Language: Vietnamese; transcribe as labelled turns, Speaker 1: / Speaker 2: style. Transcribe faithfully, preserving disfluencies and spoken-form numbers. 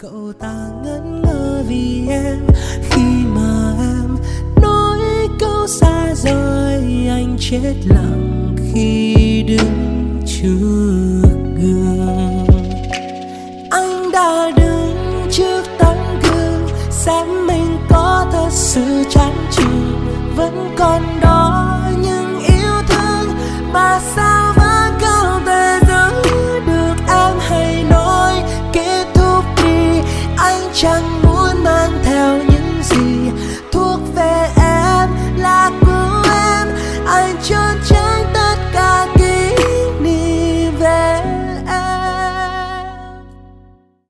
Speaker 1: Cậu ta ngẩn ngơ vì em, khi mà em nói câu xa rồi anh chết lặng khi đứng trước gương. Anh đã đứng trước tấm gương xem mình có thật sự chán chường, vẫn còn